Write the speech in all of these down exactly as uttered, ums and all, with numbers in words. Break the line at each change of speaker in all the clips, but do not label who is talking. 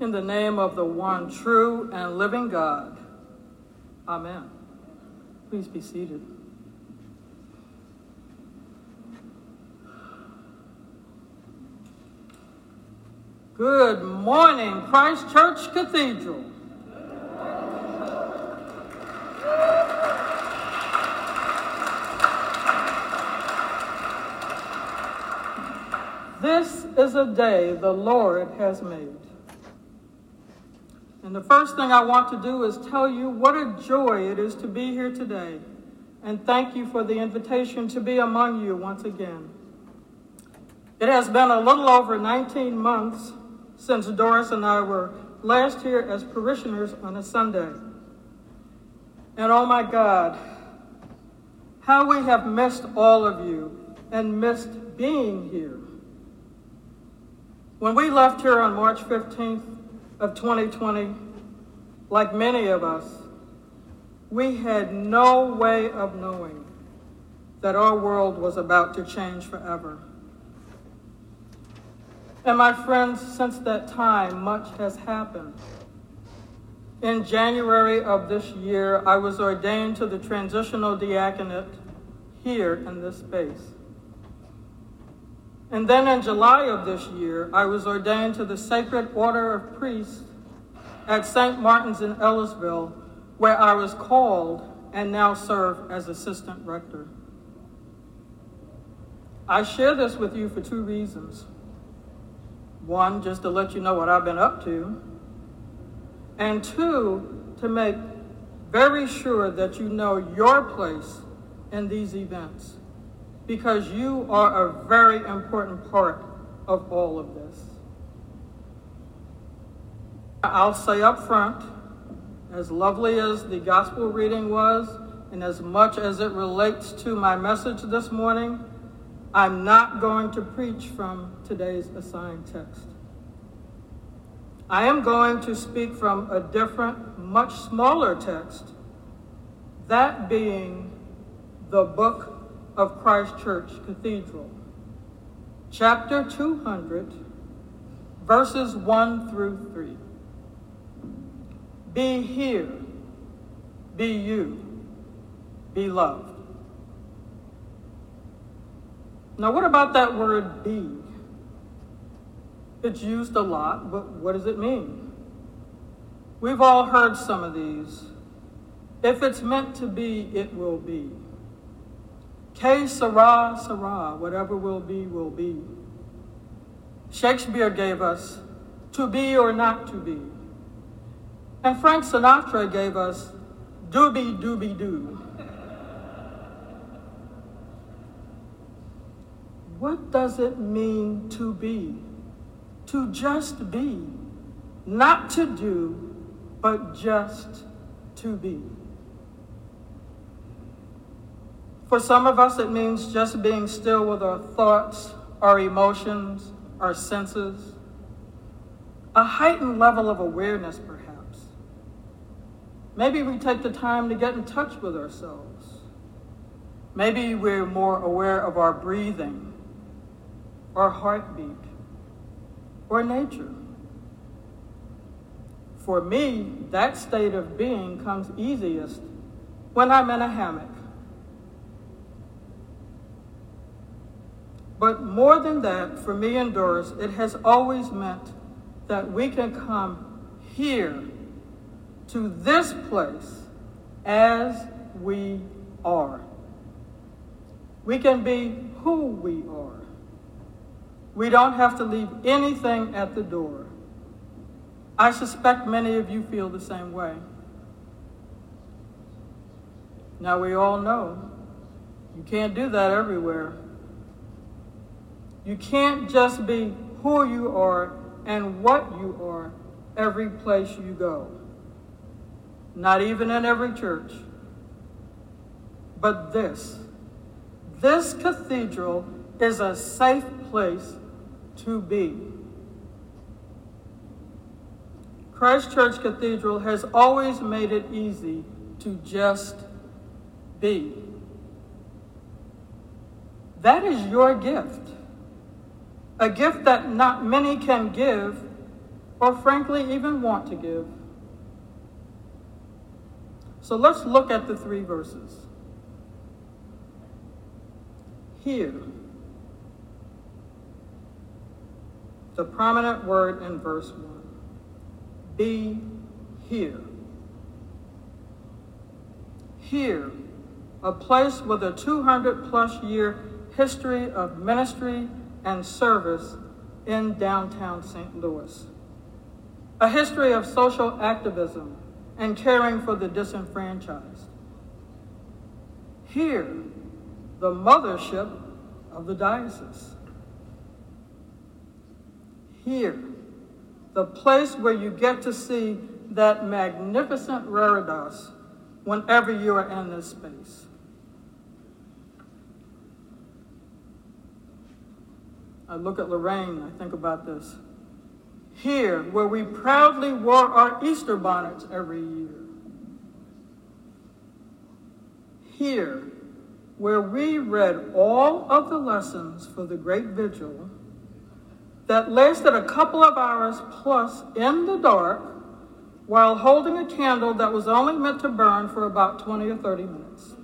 In the name of the one true and living God. Amen. Please be seated. Good morning, Christ Church Cathedral. This is a day the Lord has made. And the first thing I want to do is tell you what a joy it is to be here today, and thank you for the invitation to be among you once again. It has been a little over nineteen months since Doris and I were last here as parishioners on a Sunday. And oh my God, how we have missed all of you and missed being here. When we left here on March fifteenth of twenty twenty, like many of us, we had no way of knowing that our world was about to change forever. And my friends, since that time, much has happened. In January of this year, I was ordained to the transitional diaconate here in this space. And then in July of this year, I was ordained to the Sacred Order of Priests at Saint Martin's in Ellisville, where I was called and now serve as assistant rector. I share this with you for two reasons. One, just to let you know what I've been up to. And two, to make very sure that you know your place in these events, because you are a very important part of all of this. I'll say up front, as lovely as the gospel reading was, and as much as it relates to my message this morning, I'm not going to preach from today's assigned text. I am going to speak from a different, much smaller text, that being the book of Christ Church Cathedral, chapter two hundred, verses one through three. Be here, be you, be loved. Now, what about that word be? It's used a lot, but what does it mean? We've all heard some of these. If it's meant to be, it will be. Que sera, sera, whatever will be, will be. Shakespeare gave us to be or not to be. And Frank Sinatra gave us doobie doobie doo. What does it mean to be? To just be. Not to do, but just to be. For some of us, it means just being still with our thoughts, our emotions, our senses. A heightened level of awareness, perhaps. Maybe we take the time to get in touch with ourselves. Maybe we're more aware of our breathing, or heartbeat, or nature. For me, that state of being comes easiest when I'm in a hammock. But more than that, for me and Doris, it has always meant that we can come here to this place as we are. We can be who we are. We don't have to leave anything at the door. I suspect many of you feel the same way. Now, we all know you can't do that everywhere. You can't just be who you are and what you are every place you go. Not even in every church. But this, this cathedral is a safe place to be. Christ Church Cathedral has always made it easy to just be. That is your gift. A gift that not many can give or frankly even want to give. So let's look at the three verses. Here, the prominent word in verse one, be here. Here, a place with a two hundred plus year history of ministry and service in downtown Saint Louis. A history of social activism and caring for the disenfranchised. Here, the mothership of the diocese. Here, the place where you get to see that magnificent reredos whenever you are in this space. I look at Lorraine, I think about this. Here, where we proudly wore our Easter bonnets every year. Here, where we read all of the lessons for the Great Vigil that lasted a couple of hours plus in the dark while holding a candle that was only meant to burn for about twenty or thirty minutes.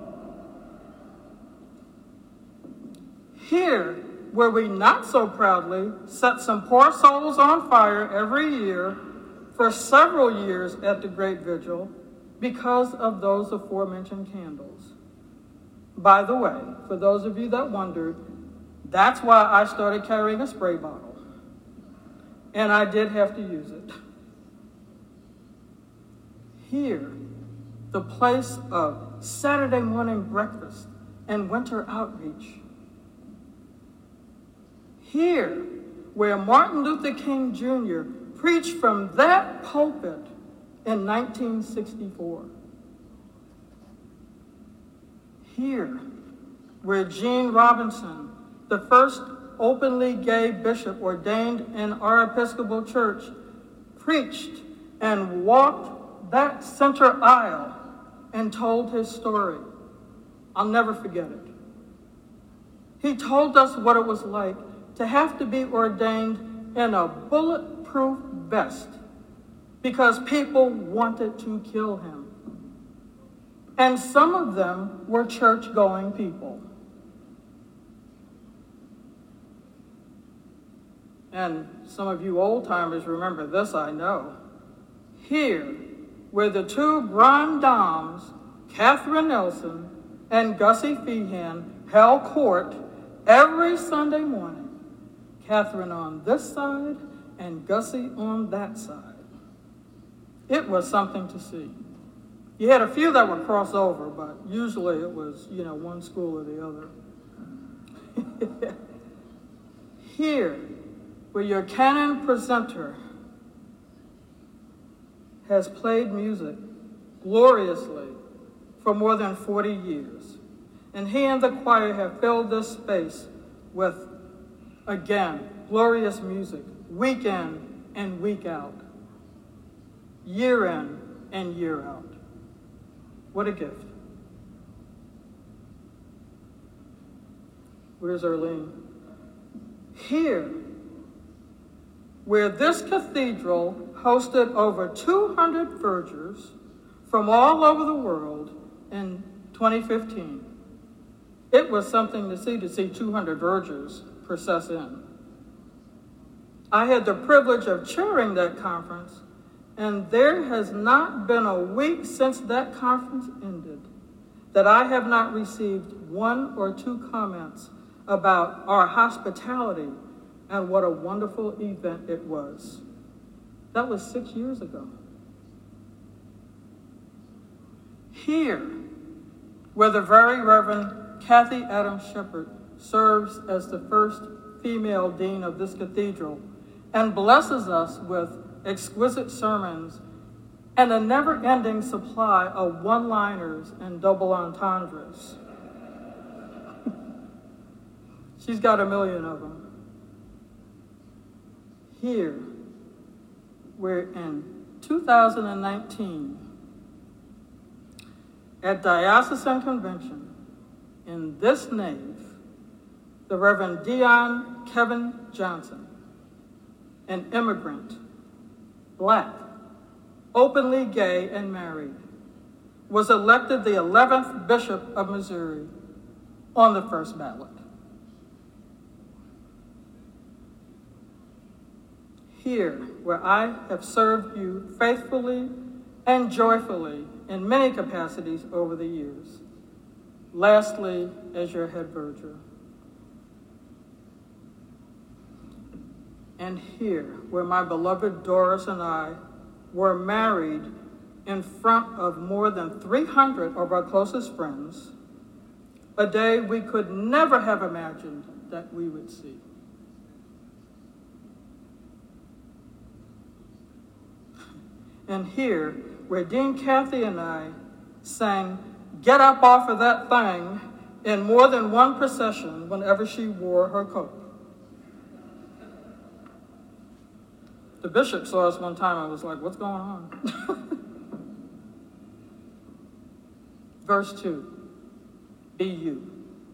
Here, where we not so proudly set some poor souls on fire every year for several years at the Great Vigil because of those aforementioned candles. By the way, for those of you that wondered, that's why I started carrying a spray bottle. And I did have to use it. Here, the place of Saturday morning breakfast and winter outreach. Here, where Martin Luther King Junior preached from that pulpit in nineteen sixty-four. Here, where Gene Robinson, the first openly gay bishop ordained in our Episcopal Church, preached and walked that center aisle and told his story. I'll never forget it. He told us what it was like to have to be ordained in a bulletproof vest because people wanted to kill him. And some of them were church-going people. And some of you old-timers remember this, I know. Here, where the two grand dames, Catherine Nelson and Gussie Feehan, held court every Sunday morning. Catherine on this side and Gussie on that side. It was something to see. You had a few that would cross over, but usually it was, you know, one school or the other. Here, where your canon presenter has played music gloriously for more than forty years, and he and the choir have filled this space with, again, glorious music, week in and week out, year in and year out. What a gift. Where's Erlene? Here, where this cathedral hosted over two hundred vergers from all over the world in twenty fifteen. It was something to see, to see two hundred vergers process in. I had the privilege of chairing that conference, and there has not been a week since that conference ended that I have not received one or two comments about our hospitality and what a wonderful event it was. That was six years ago. Here, where the Very Reverend Kathy Adams Shepherd serves as the first female dean of this cathedral and blesses us with exquisite sermons and a never-ending supply of one-liners and double entendres. She's got a million of them. Here, we're in two thousand nineteen at Diocesan Convention in this nave, the Reverend Dion Kevin Johnson, an immigrant black, openly gay, and married, was elected the eleventh Bishop of Missouri on the first ballot. Here, where I have served you faithfully and joyfully in many capacities over the years. Lastly, as your head verger. And here, where my beloved Doris and I were married in front of more than three hundred of our closest friends, a day we could never have imagined that we would see. And here, where Dean Kathy and I sang "Get Up Off of That Thing" in more than one procession whenever she wore her coat. The bishop saw us one time and was like, "What's going on?" Verse two, be you.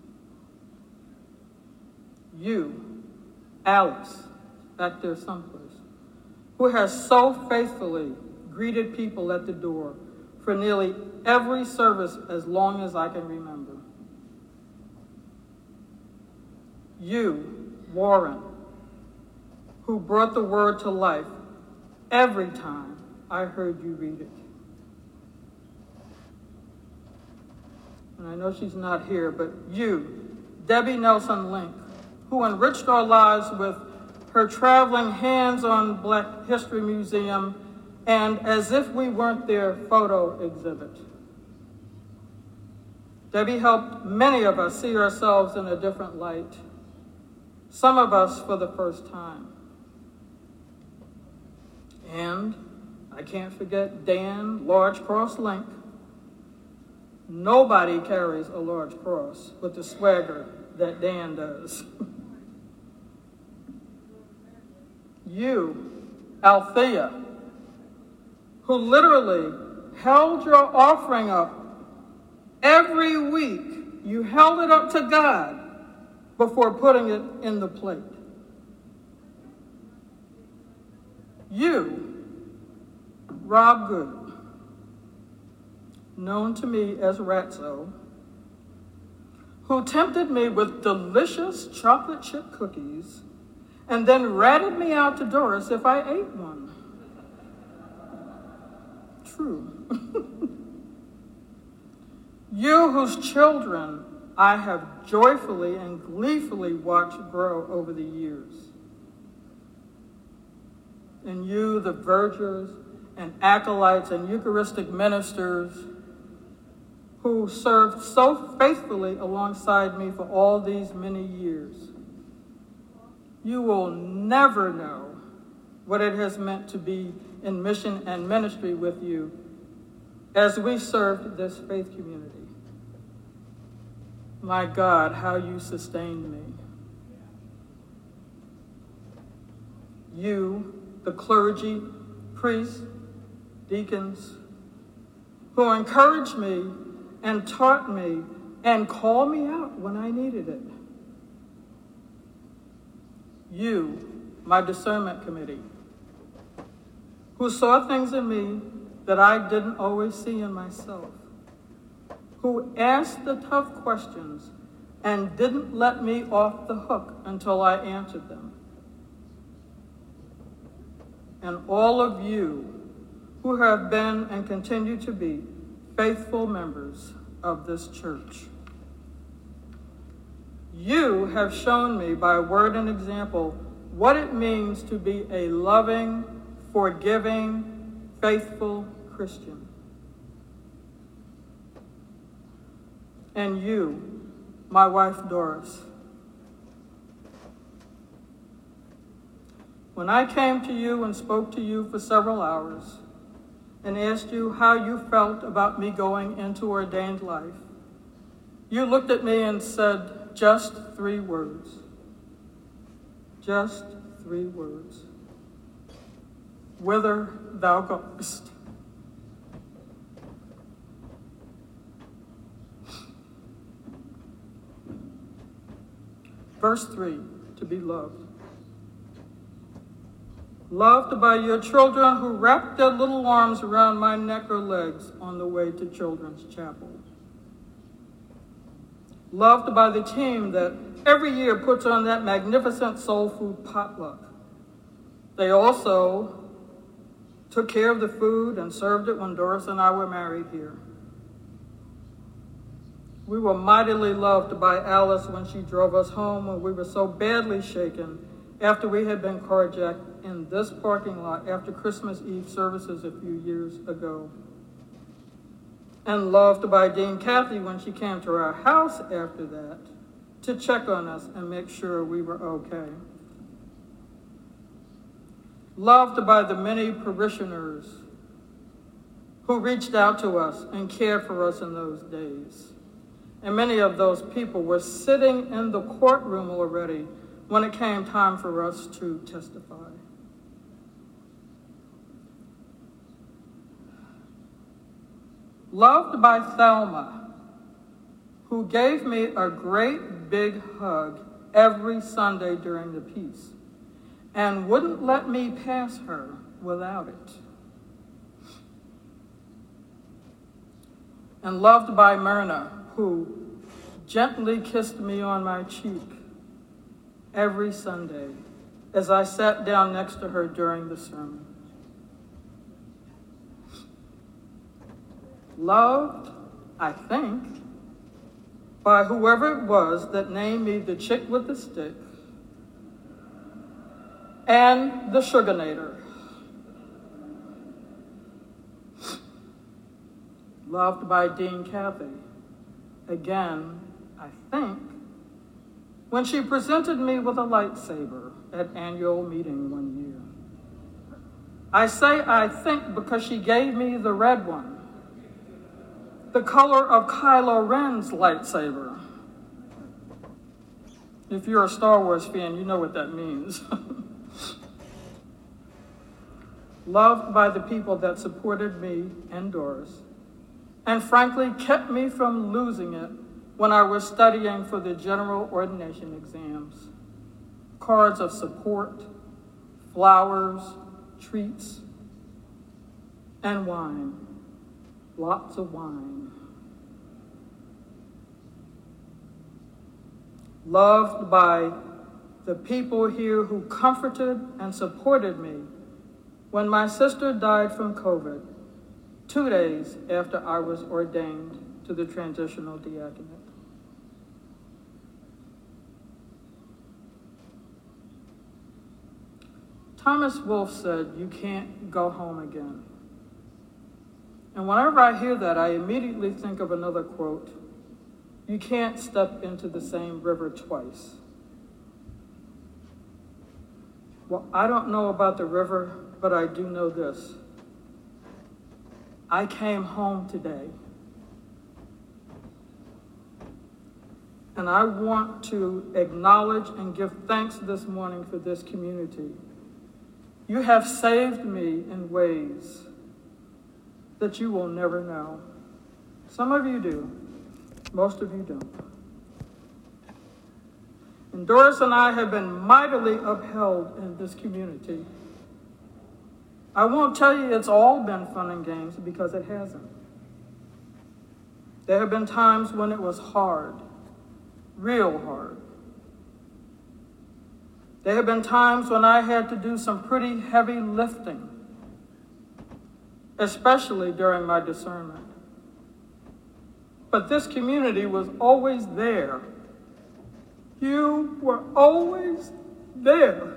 You, Alice, back there someplace, who has so faithfully greeted people at the door for nearly every service as long as I can remember. You, Warren, who brought the word to life every time I heard you read it. And I know she's not here, but you, Debbie Nelson Link, who enriched our lives with her traveling hands-on Black History Museum and As If We Weren't There photo exhibit. Debbie helped many of us see ourselves in a different light, some of us for the first time. And I can't forget Dan Large Cross Link. Nobody carries a large cross with the swagger that Dan does. You, Althea, who literally held your offering up every week. You held it up to God before putting it in the plate. You, Rob Good, known to me as Ratso, who tempted me with delicious chocolate chip cookies and then ratted me out to Doris if I ate one. True. You whose children I have joyfully and gleefully watched grow over the years. And you, the vergers and acolytes and Eucharistic ministers who served so faithfully alongside me for all these many years. You will never know what it has meant to be in mission and ministry with you as we served this faith community. My God, how you sustained me. You, the clergy, priests, deacons, who encouraged me and taught me and called me out when I needed it. You, my discernment committee, who saw things in me that I didn't always see in myself, who asked the tough questions and didn't let me off the hook until I answered them. And all of you who have been and continue to be faithful members of this church. You have shown me by word and example what it means to be a loving, forgiving, faithful Christian. And you, my wife Doris. When I came to you and spoke to you for several hours and asked you how you felt about me going into ordained life, you looked at me and said just three words. Just three words. Whither thou goest. Verse three, to be loved. Loved by your children who wrapped their little arms around my neck or legs on the way to Children's Chapel. Loved by the team that every year puts on that magnificent soul food potluck. They also took care of the food and served it when Doris and I were married here. We were mightily loved by Alice when she drove us home when we were so badly shaken after we had been carjacked in this parking lot after Christmas Eve services a few years ago. And loved by Dean Kathy when she came to our house after that to check on us and make sure we were okay. Loved by the many parishioners who reached out to us and cared for us in those days. And many of those people were sitting in the courtroom already when it came time for us to testify. Loved by Thelma, who gave me a great big hug every Sunday during the peace and wouldn't let me pass her without it. And loved by Myrna, who gently kissed me on my cheek every Sunday as I sat down next to her during the sermon. Loved, I think, by whoever it was that named me the chick with the stick and the Sugarnator. Loved by Dean Kathy, again, I think, when she presented me with a lightsaber at annual meeting one year. I say I think because she gave me the red one, the color of Kylo Ren's lightsaber. If you're a Star Wars fan, you know what that means. Loved by the people that supported me and Doris, and frankly kept me from losing it when I was studying for the general ordination exams. Cards of support, flowers, treats, and wine. Lots of wine. Loved by the people here who comforted and supported me when my sister died from COVID, two days after I was ordained to the transitional diaconate. Thomas Wolfe said, "You can't go home again." And whenever I hear that, I immediately think of another quote: "You can't step into the same river twice." Well, I don't know about the river, but I do know this. I came home today. And I want to acknowledge and give thanks this morning for this community. You have saved me in ways that you will never know. Some of you do, most of you don't. And Doris and I have been mightily upheld in this community. I won't tell you it's all been fun and games, because it hasn't. There have been times when it was hard, real hard. There have been times when I had to do some pretty heavy lifting, especially during my discernment. But this community was always there. You were always there.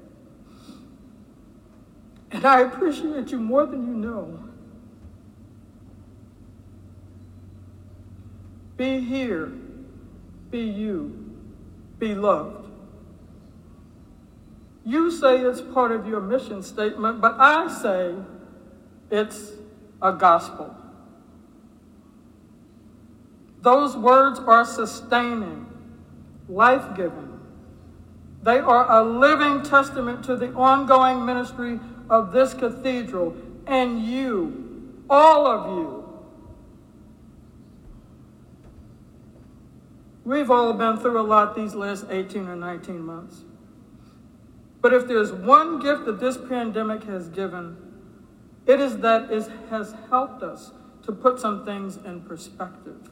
And I appreciate you more than you know. Be here, be you, be loved. You say it's part of your mission statement, but I say it's a gospel. Those words are sustaining, life-giving. They are a living testament to the ongoing ministry of this cathedral, and you, all of you. We've all been through a lot these last eighteen or nineteen months. But if there's one gift that this pandemic has given, it is that it has helped us to put some things in perspective.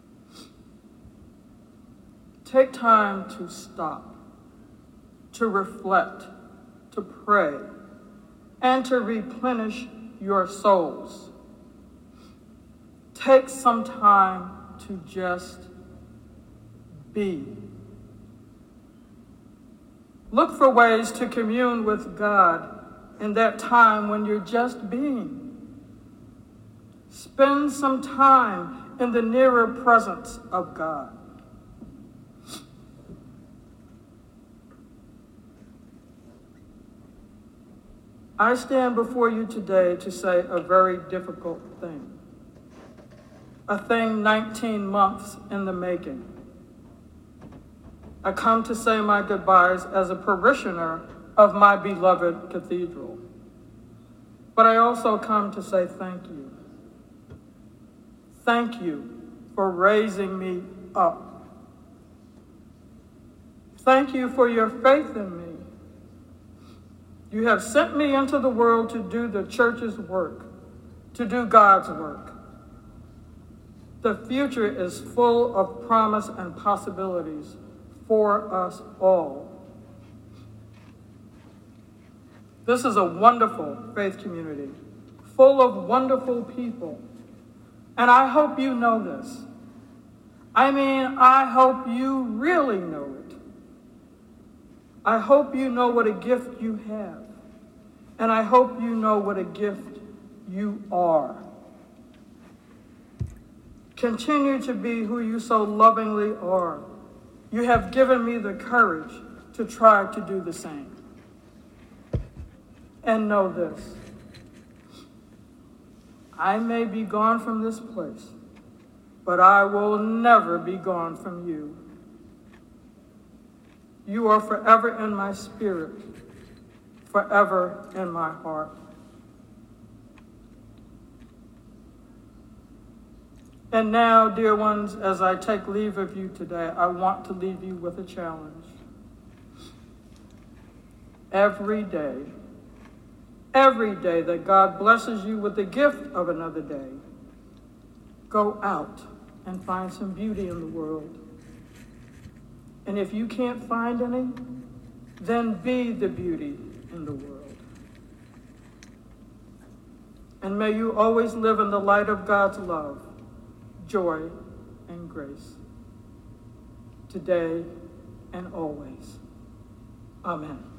Take time to stop, to reflect, to pray, and to replenish your souls. Take some time to just be. Look for ways to commune with God in that time when you're just being. Spend some time in the nearer presence of God. I stand before you today to say a very difficult thing, a thing nineteen months in the making. I come to say my goodbyes as a parishioner of my beloved cathedral. But I also come to say thank you. Thank you for raising me up. Thank you for your faith in me. You have sent me into the world to do the church's work, to do God's work. The future is full of promise and possibilities for us all. This is a wonderful faith community, full of wonderful people. And I hope you know this. I mean, I hope you really know it. I hope you know what a gift you have. And I hope you know what a gift you are. Continue to be who you so lovingly are. You have given me the courage to try to do the same. And know this. I may be gone from this place, but I will never be gone from you. You are forever in my spirit, forever in my heart. And now, dear ones, as I take leave of you today, I want to leave you with a challenge. Every day, every day that God blesses you with the gift of another day, go out and find some beauty in the world. And if you can't find any, then be the beauty in the world. And may you always live in the light of God's love, joy, and grace, today and always. Amen.